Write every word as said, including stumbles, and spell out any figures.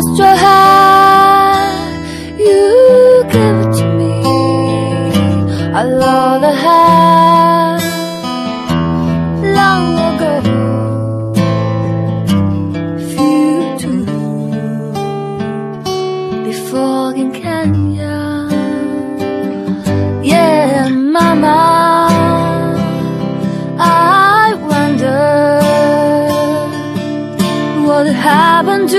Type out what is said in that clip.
lost your heart, you gave it to me. I love the heart long ago. Future before in Kenya. Yeah, mama, I wonder what happened to